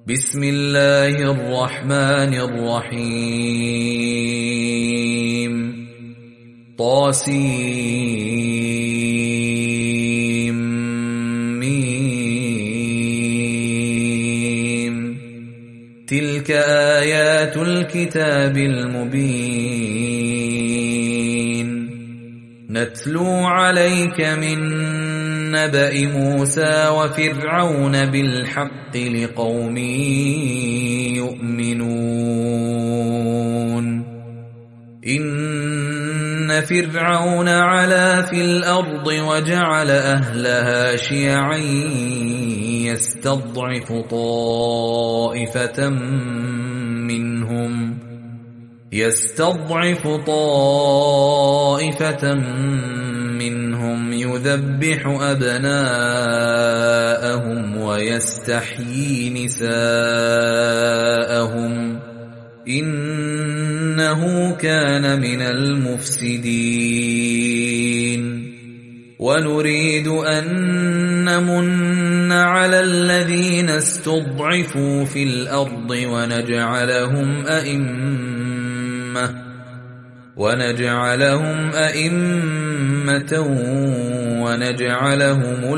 بسم الله الرحمن الرحيم طاسيم ميم تلك آيات الكتاب المبين نتلو عليك من نبأ موسى وفرعون بالحق لقوم يؤمنون إن فرعون علا في الأرض وجعل أهلها شيعا يستضعف طائفة منهم يذبح أبناءهم ويستحيي نساءهم إنه كان من المفسدين ونريد أن نمن على الذين استضعفوا في الأرض ونجعلهم أئمة ونجعلهم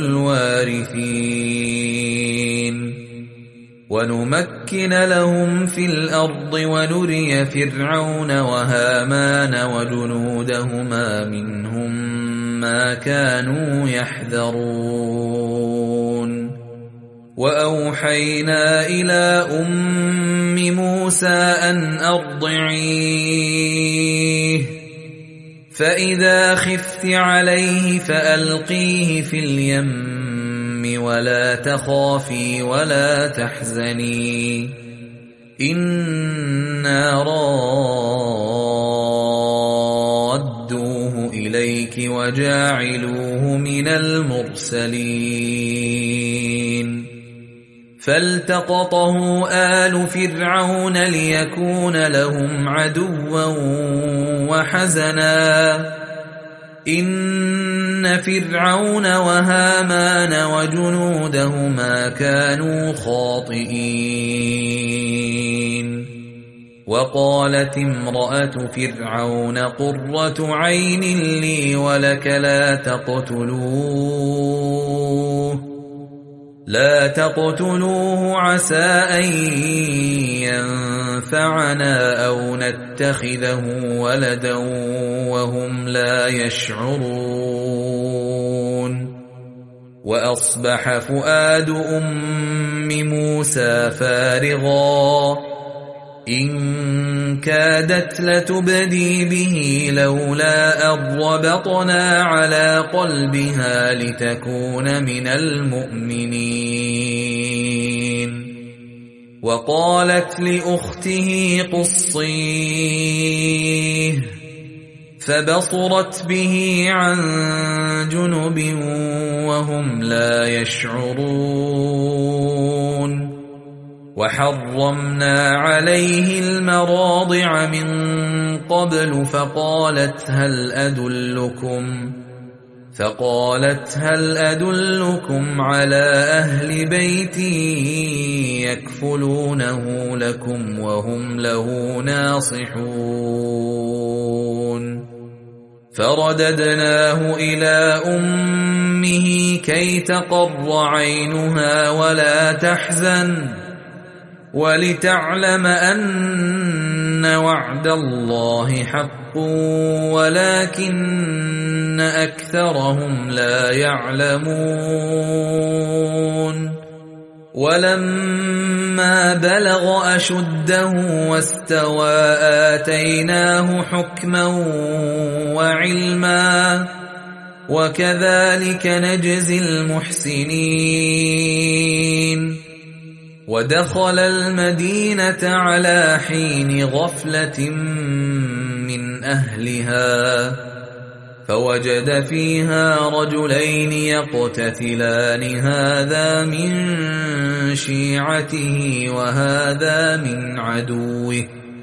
الوارثين ونمكن لهم في الأرض ونري فرعون وهامان وجنودهما منهم ما كانوا يحذرون وأوحينا إلى أم موسى أن أرضعيه فإذا خفت عليه فألقيه في اليم ولا تخافي ولا تحزني إنا رادوه إليك وجاعلوه من المرسلين فالتقطه آل فرعون ليكون لهم عدوا وحزنا إن فرعون وهامان وجنودهما كانوا خاطئين وقالت امرأة فرعون قرة عين لي ولك لا تقتلوه عسى أن ينفعنا أو نتخذه ولدا وهم لا يشعرون وأصبح فؤاد أم موسى فارغا إن كادت لتبدي به لولا أن ربطنا على قلبها لتكون من المؤمنين وقالت لأخته قصيه فبصرت به عن جنب وهم لا يشعرون وحرمنا عليه المراضع من قبل فقالت هل أدلكم على أهل بيت يكفلونه لكم وهم له ناصحون فرددناه إلى أمه كي تقر عينها ولا تحزن ولتعلم أن وعد الله حق ولكن أكثرهم لا يعلمون ولما بلغ أشده واستوى آتيناه حكما وعلما وكذلك نجزي المحسنين ودخل المدينة على حين غفلة من أهلها فوجد فيها رجلين يقتتلان هذا من شيعته وهذا من عدوه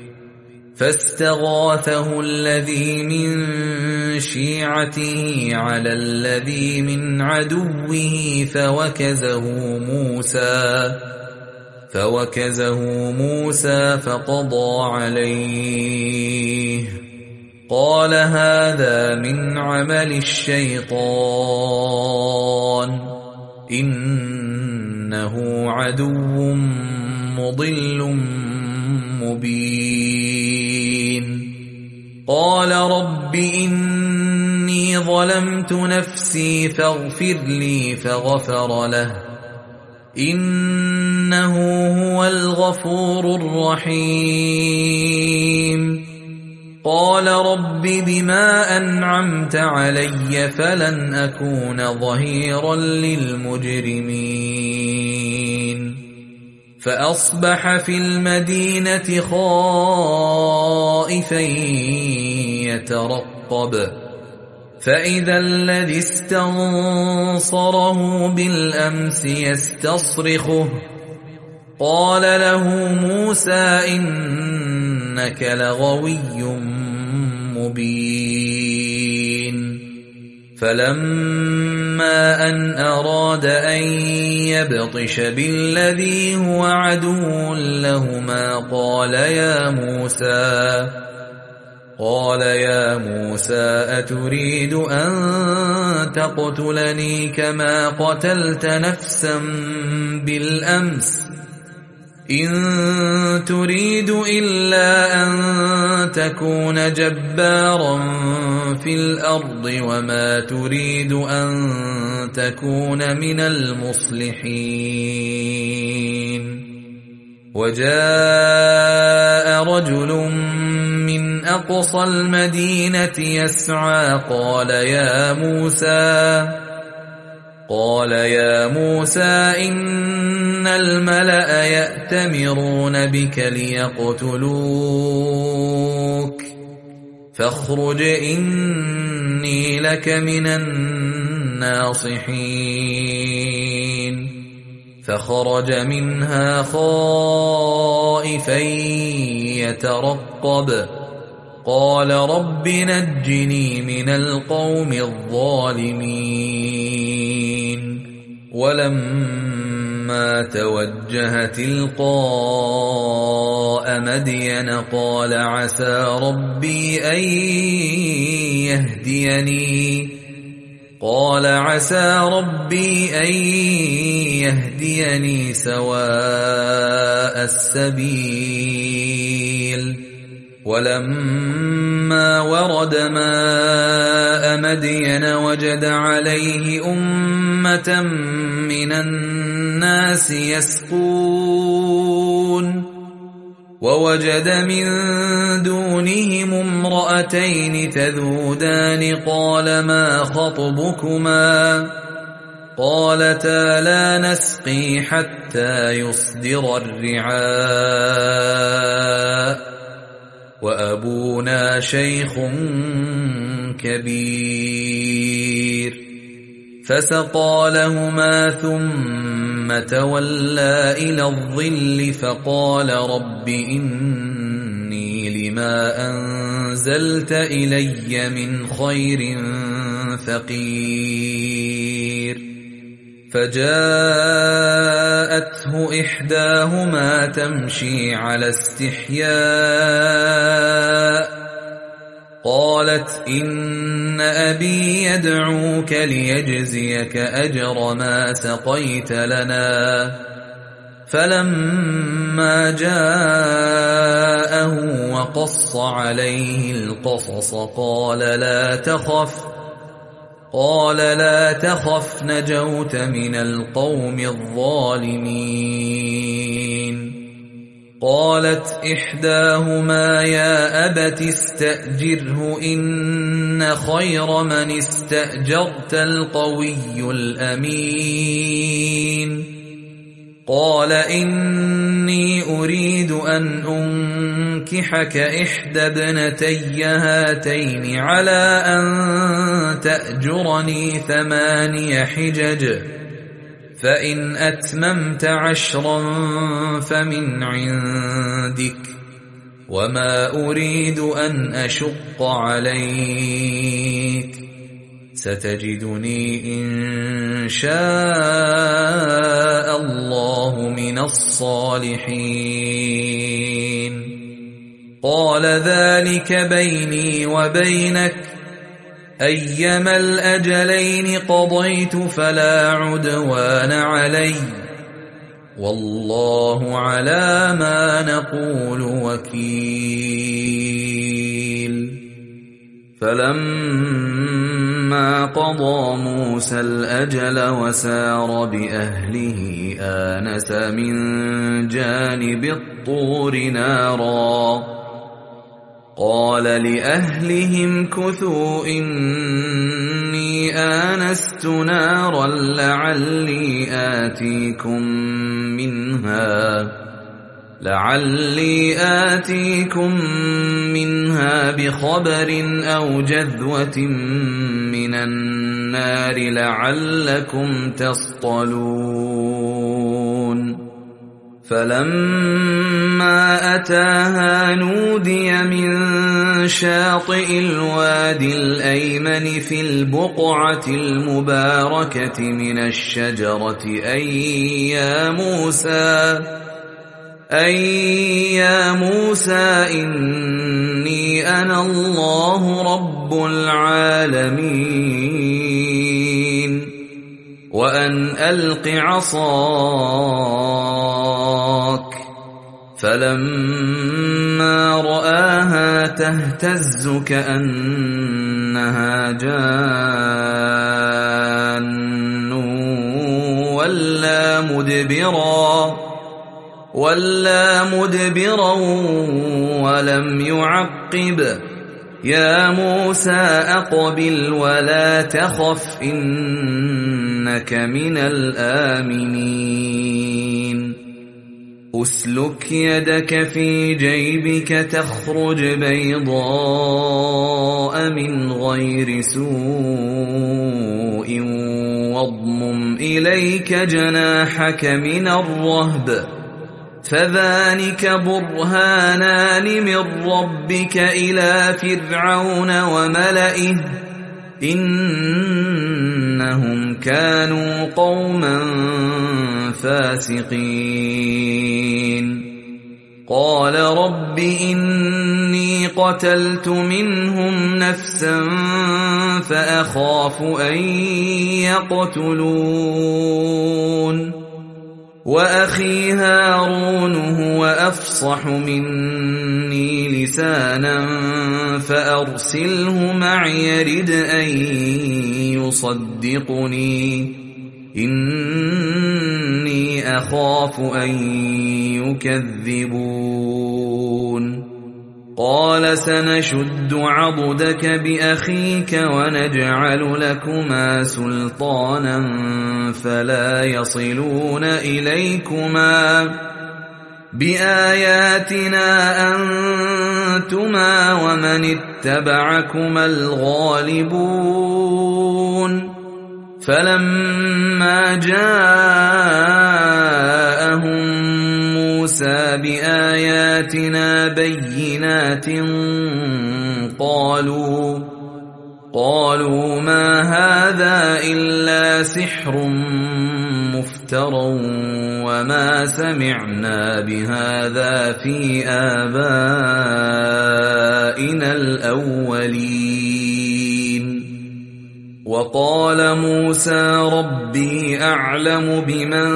فاستغاثه الذي من شيعته على الذي من عدوه فوكزه موسى فوكزه موسى فقضى عليه قال هذا من عمل الشيطان إنه عدو مضل مبين قال رب إني ظلمت نفسي فاغفر لي فغفر له إنه هو الغفور الرحيم قال رب بما أنعمت علي فلن أكون ظهيرا للمجرمين فأصبح في المدينة خائفا يترقب فإذا الذي استنصره بالأمس يستصرخه قال له موسى إنك لغوي مبين فلما أن أراد أن يبطش بالذي هو عدو لهما قال يا موسى أتريد أن تقتلني كما قتلت نفسا بالأمس إن تريد إلا أن تكون جبارا في الأرض وما تريد أن تكون من المصلحين وجاء رجل من أقصى المدينة يسعى قال يا موسى إن الملأ يأتمرون بك ليقتلوك فاخرج إني لك من الناصحين فخرج منها خائفا يترقب قال رب نجني من القوم الظالمين ولما توجه تلقاء مدين قال عسى ربي أن يهديني سواء السبيل ولما ورد ماء مدين وجد عليه أمة من الناس يسقون ووجد من دونهم امرأتين تذودان قال ما خطبكما قالتا لا نسقي حتى يصدر الرعاء وأبونا شيخ كبير فسقى لهما ثم تولى إلى الظل فقال رب إني لما أنزلت إلي من خير فقير فجاءته إحداهما تمشي على استحياء قالت إن أبي يدعوك ليجزيك أجر ما سقيت لنا فلما جاءه وقص عليه القصص قال لا تخف نجوت من القوم الظالمين قالت إحداهما يا أبت استأجره إن خير من استأجرت القوي الأمين قال إني أريد أن أنكحك إحدى ابنتي هاتين على أن تأجرني 8 حجج فإن أتممت 10 فمن عندك وما أريد أن أشق عليك ستجدني إن شاء الله من الصالحين قال ذلك بيني وبينك أيما الأجلين قضيت فلا عدوان علي والله على ما نقول وكيل فلما قضى موسى الأجل وسار بأهله آنس من جانب الطور نارا قال لأهلهم كثوا إني آنست نارا لعلي آتيكم منها بخبر أو جذوة من النار لعلكم تصطلون فلما أتاها نودي من شاطئ الوادي الأيمن في البقعة المباركة من الشجرة أي يا موسى إني أنا الله رب العالمين وأن ألق عصاك فلما رآها تهتز كأنها جان ولا مدبرا ولم يعقب يا موسى أقبل ولا تخف إنك من الآمنين أسلك يدك في جيبك تخرج بيضاء من غير سوء واضمم إليك جناحك من الرهب فذلك برهانان من ربك إلى فرعون وملئه إنهم كانوا قوما فاسقين قال رب إني قتلت منهم نفسا فأخاف أن يقتلون وأخي هارون هو أفصح مني لسانا فأرسله معي يرد أن يصدقني إني أخاف أن يكذبون قال سنشد عضدك بأخيك ونجعل لكما سلطانا فلا يصلون إليكما بآياتنا أنتما ومن اتبعكما الغالبون فلما جاءهم موسى بآياتنا بينات قالوا ما هذا إلا سحر مفترى وما سمعنا بهذا في آبائنا الأولين وقال موسى ربي أعلم بمن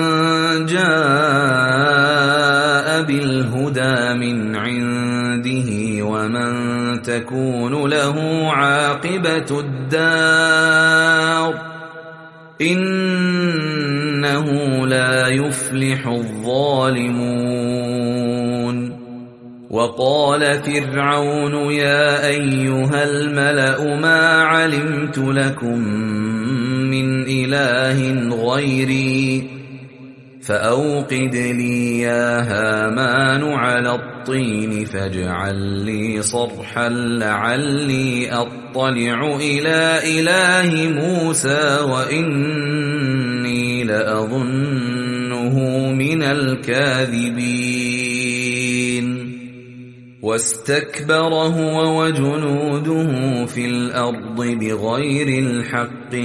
جاء بالهدى من عنده ومن تكون له عاقبة الدار إنه لا يفلح الظالمون وقال فرعون يا أيها الملأ ما علمت لكم من إله غيري فأوقد لي يا هامان على الطين فاجعل لي صرحا لعلي أطلع إلى إله موسى وإني لأظنه من الكاذبين واستكبر هو وجنوده في الأرض بغير الحق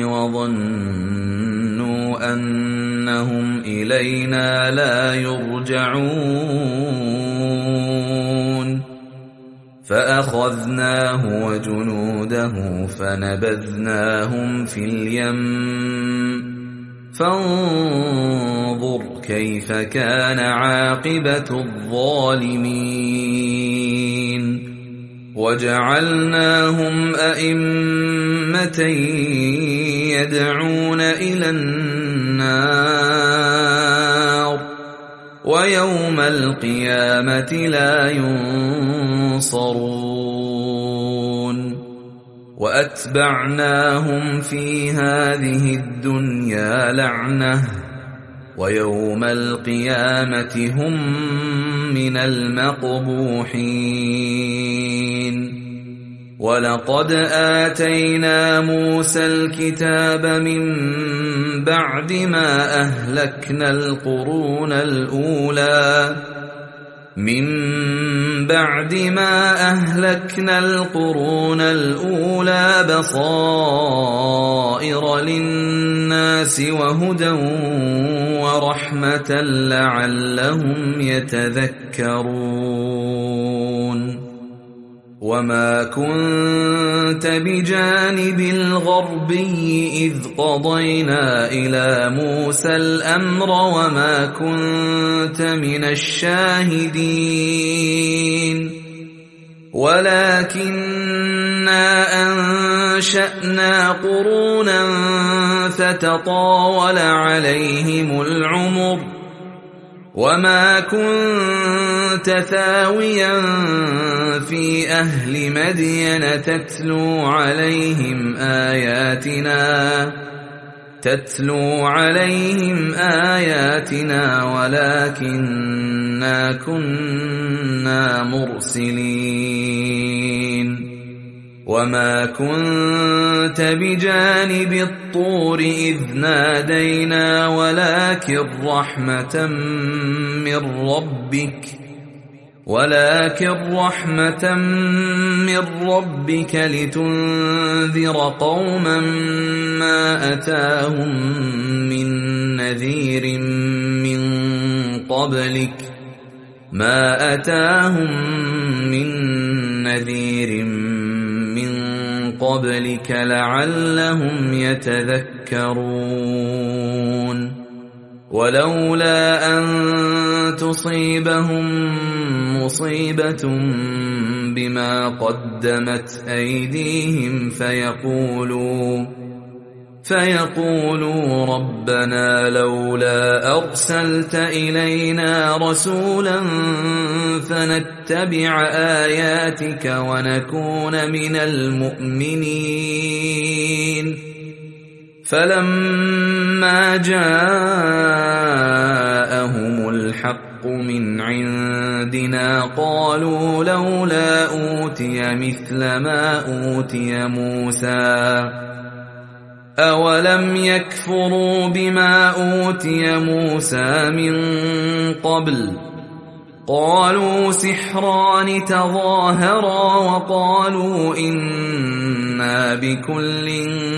وظنوا أنهم إلينا لا يرجعون فأخذناه وجنوده فنبذناهم في اليم فانظر كيف كان عاقبة الظالمين وجعلناهم أئمة يدعون إلى النار ويوم القيامة لا ينصرون وأتبعناهم في هذه الدنيا لعنة ويوم القيامة هم من المقبوحين ولقد آتينا موسى الكتاب من بعد ما أهلكنا القرون الأولى بصائر للناس وهدى ورحمة لعلهم يتذكرون وما كنت بجانب الغربي إذ قضينا إلى موسى الأمر وما كنت من الشاهدين ولكننا أنشأنا قرونا فتطاول عليهم العمر وما كنت ثاويا في أهل مدين تتلو عليهم آياتنا ولكننا كنا مرسلين وما كنت بجانب الطور إذ نادينا ولكن رحمة من ربك لتنذر قوما ما أتاهم من نذير من قبلك لعلهم يتذكرون ولولا أن تصيبهم مصيبة بما قدمت أيديهم فيقولوا ربنا لولا أرسلت إلينا رسولا فنتبع آياتك ونكون من المؤمنين فلما جاءهم الحق من عندنا قالوا لولا أوتي مثل ما أوتي موسى أولم يكفروا بما أوتي موسى من قبل قالوا سحران تظاهرا وقالوا إنا بكل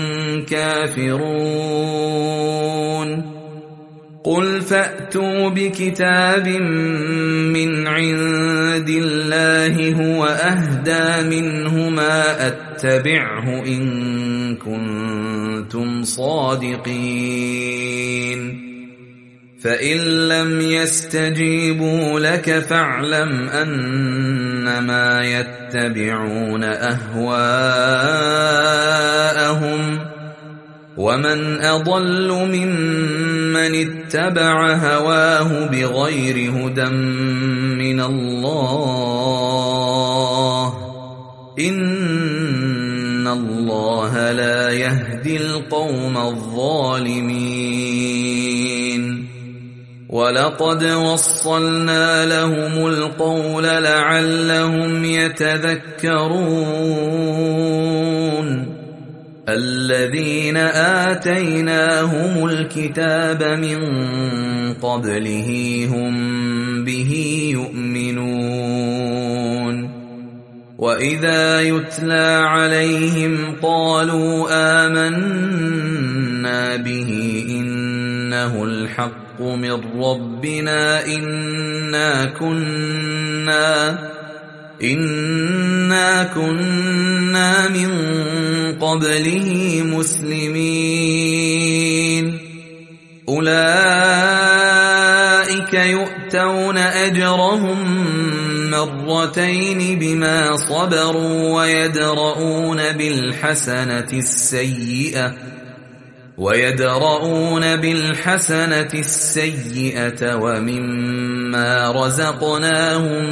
كافرون قل فأتوا بكتاب من عند الله هو أهدى منه ما أتبعه إن كنتم صادقين فإن لم يستجيبوا لك فاعلم أنما يتبعون أهواءهم ومن أضل ممن اتبع هواه بغير هدى من الله إن الله لا يهدي القوم الظالمين ولقد وصلنا لهم القول لعلهم يتذكرون الذين آتيناهم الكتاب من قبله هم به يؤمنون وإذا يتلى عليهم قالوا آمنا به إنه الحق من ربنا إنا كنا من قبله مسلمين أولئك يؤتون أجرهم مرتين بما صبروا ويدرؤون بالحسنة السيئة ومما رزقناهم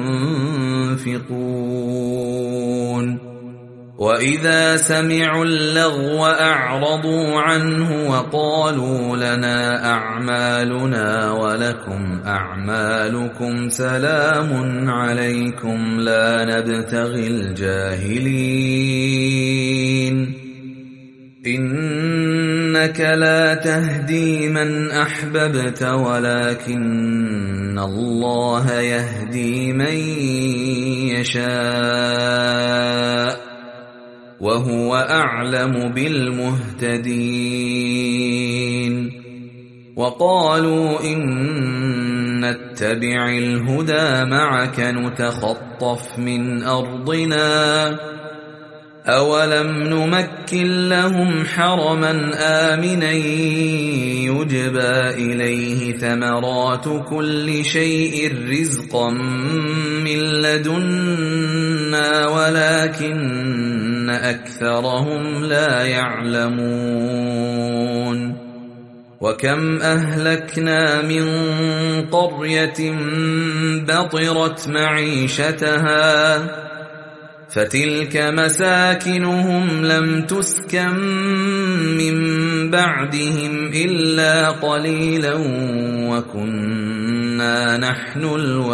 ينفقون وإذا سمعوا اللغو أعرضوا عنه وقالوا لنا أعمالنا ولكم أعمالكم سلام عليكم لا نبتغي الجاهلين إنك لا تهدي من أحببت ولكن الله يهدي من يشاء وهو أعلم بالمهتدين وقالوا إن نتبع الهدى معك نتخطف من أرضنا أولم نمكن لهم حرما آمنا يجبى إليه ثمرات كل شيء رزقا من لدنا ولكن أكثرهم لا يعلمون وكم أهلكنا من قرية بطرت معيشتها فتلك مساكنهم لم تسكن من بعدهم إلا قليلا وكنا نحن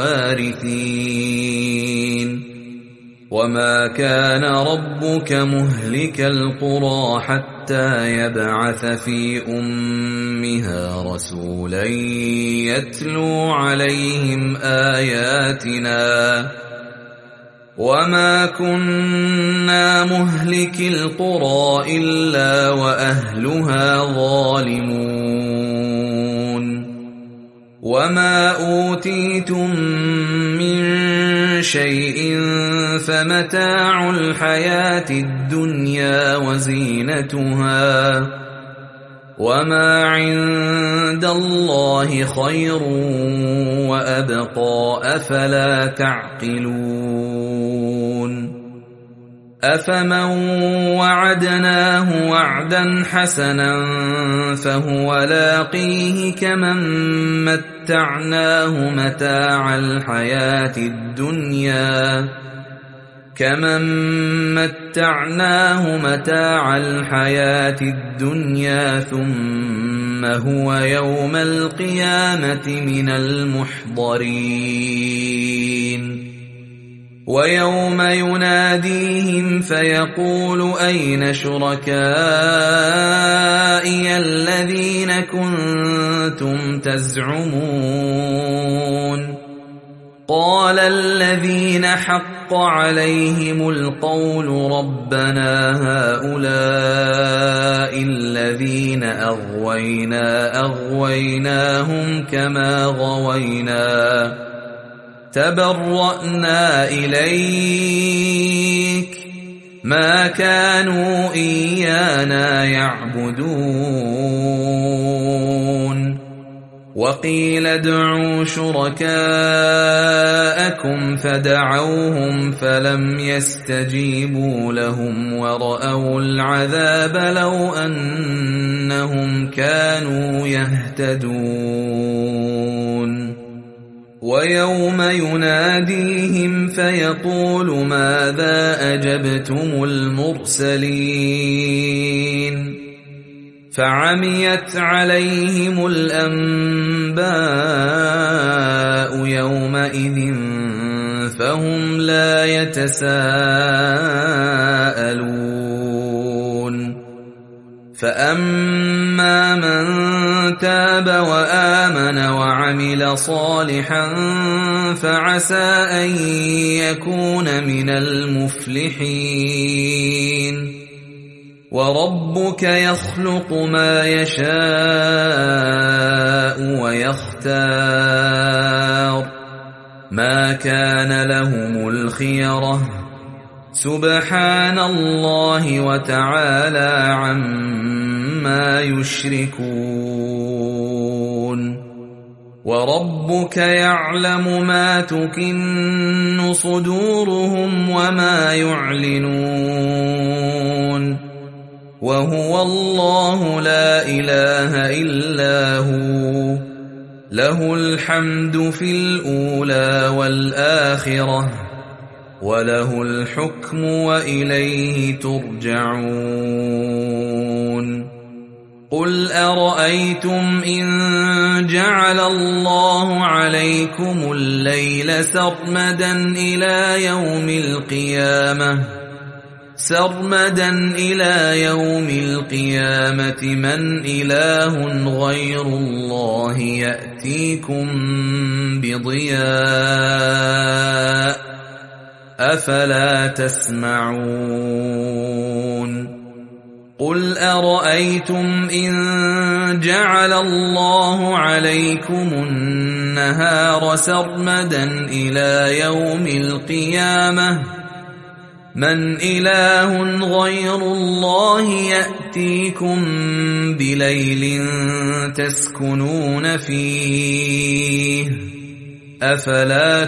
الوارثين وما كان ربك مهلك القرى حتى يبعث في أمها رسولا يتلو عليهم آياتنا وما كنا مهلك القرى إلا وأهلها ظالمون وما أوتيتم من شيء فمتاع الحياة الدنيا وزينتها وما عند الله خير وأبقى أفلا تعقلون أفمن وعدناه وعدا حسنا فهو لاقيه كمن متعناه متاع الحياة الدنيا ثم هو يوم القيامة من المحضرين ويوم يناديهم فيقول أين شركائي الذين كنتم تزعمون قال الذين حق عليهم القول ربنا هؤلاء الذين أغويناهم كما غوينا تبرأنا إليك ما كانوا إيانا يعبدون وقيل ادعوا شركاءكم فدعوهم فلم يستجيبوا لهم ورأوا العذاب لو أنهم كانوا يهتدون ويوم يناديهم فيقول ماذا أجبتم المرسلين فعميت عليهم الأنباء يومئذ فهم لا يتساءلون فأما من تاب وآمن وعمل صالحا فعسى أن يكون من المفلحين. وربك يخلق ما يشاء ويختار ما كان لهم الخيرة سبحان الله وتعالى عما يشركون. وربك يعلم ما تكن صدورهم وما يعلنون وهو الله لا إله إلا هو له الحمد في الأولى والآخرة وله الحكم وإليه ترجعون. قل أرأيتم إن جعل الله عليكم الليل سرمدا إلى يوم القيامة من إله غير الله يأتيكم بضياء أفلا تسمعون. قل أرأيتم إن جعل الله عليكم النهار سرمدا إلى يوم القيامة من إله غير الله يأتيكم بليل تسكنون فيه أفلا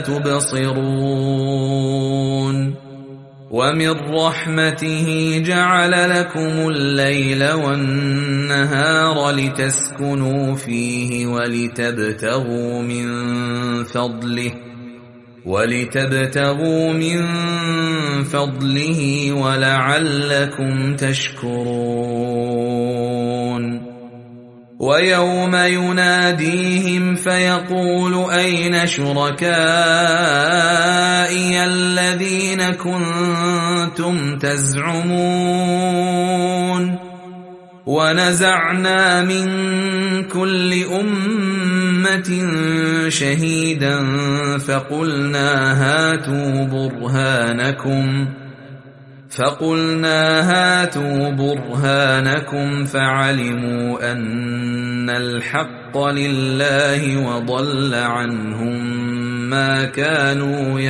تبصرون. ومن رحمته جعل لكم الليل والنهار لتسكنوا فيه ولتبتغوا من فضله ولعلكم تشكرون. ويوم يناديهم فيقول أين شركائي الذين كنتم تزعمون ونزعنا من كل أمة شهيدا فقلنا هاتوا برهانكم فعلموا أن الحق لله وضل عنهم ما كانوا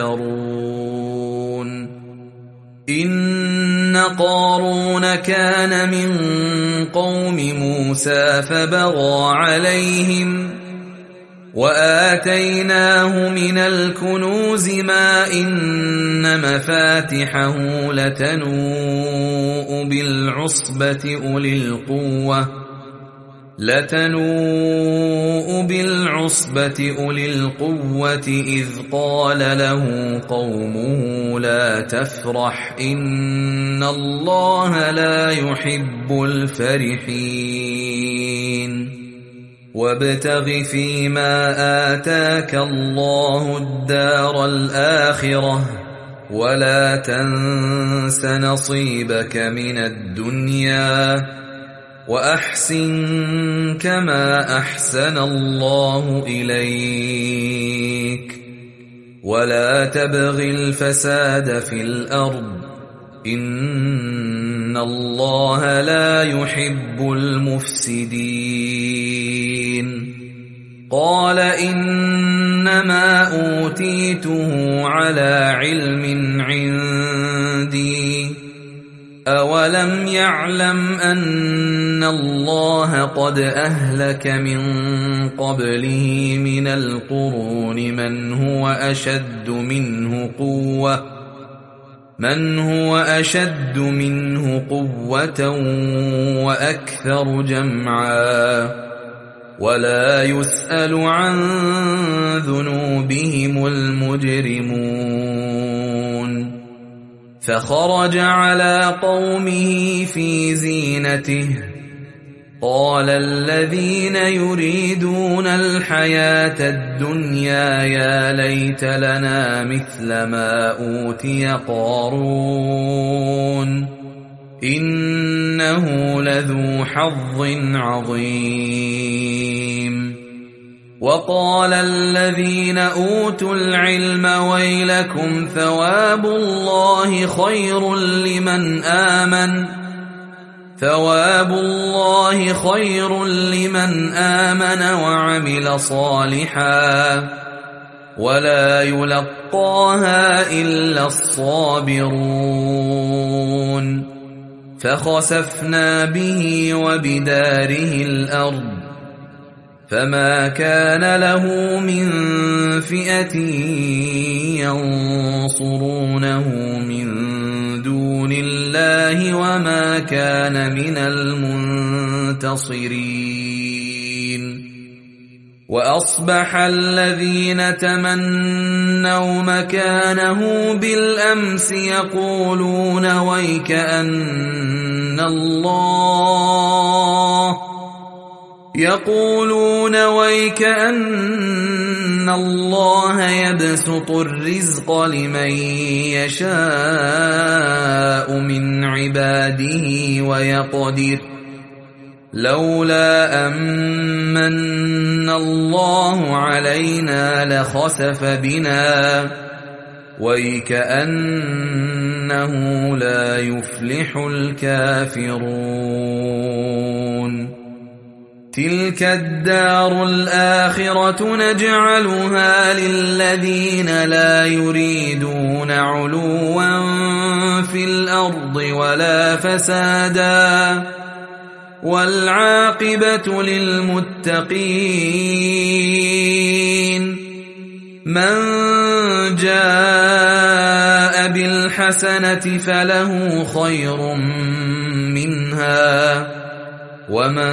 يفترون. إن قارون كان من قوم موسى فبغى عليهم وآتيناه من الكنوز ما إن مفاتحه لتنوء بالعصبة أولي القوة إذ قال له قومه لا تفرح إن الله لا يحب الفرحين. وابتغ فيما آتاك الله الدار الآخرة ولا تنس نصيبك من الدنيا وأحسن كما أحسن الله إليك ولا تبغ الفساد في الأرض إن الله لا يحب المفسدين. قال إنما أوتيته على علم عندي أولم يعلم أن الله قد أهلك من قبله من القرون من هو أشد منه قوة وأكثر جمعا ولا يسأل عن ذنوبهم المجرمون. فخرج على قومه في زينته قال الذين يريدون الحياة الدنيا يا ليت لنا مثل ما أوتي قارون إنه لذو حظ عظيم. وقال الذين أوتوا العلم ويلكم ثواب الله خير لمن آمن وعمل صالحا ولا يلقاها إلا الصابرون. فخسفنا به وبداره الأرض فما كان له من فئة ينصرونه من دون الله وما كان من المنتصرين. وأصبح الذين تمنوا مكانه بالأمس يقولون ويكأن الله يبسط الرزق لمن يشاء من عباده ويقدر لولا أمن الله علينا لخسف بنا ويكأنه لا يفلح الكافرون. تلك الدار الآخرة نجعلها للذين لا يريدون علوا في الأرض ولا فسادا والعاقبة للمتقين. من جاء بالحسنة فله خير منها ومن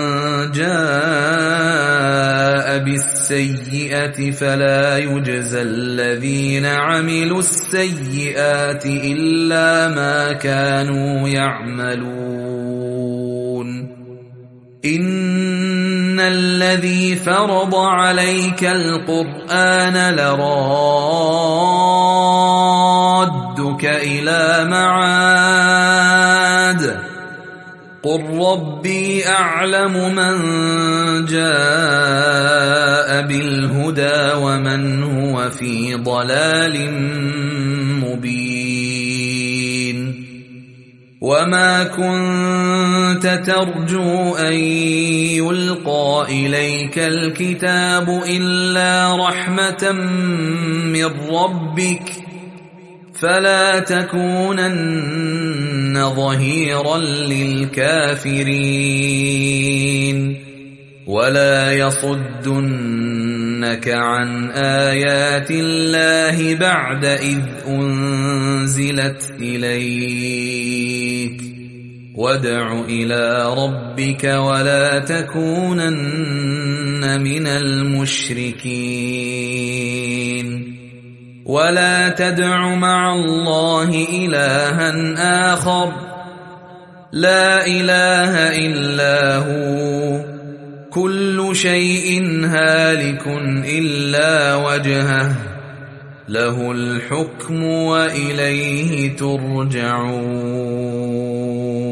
جاء بالسيئة فلا يجزى الذين عملوا السيئات إلا ما كانوا يعملون. إن الذي فرض عليك القرآن لرادك إلى معاد قل ربي أعلم من جاء بالهدى ومن هو في ضلال مبين. وما كنت ترجو أن يلقى إليك الكتاب إلا رحمة من ربك فلا تكونن ظهيرا للكافرين ولا يصدنك عن آيات الله بعد إذ أنزلت إليك وادع إلى ربك ولا تكونن من المشركين. ولا تدع مع الله إلها آخر لا إله إلا هو كل شيء هالك إلا وجهه له الحكم وإليه ترجعون.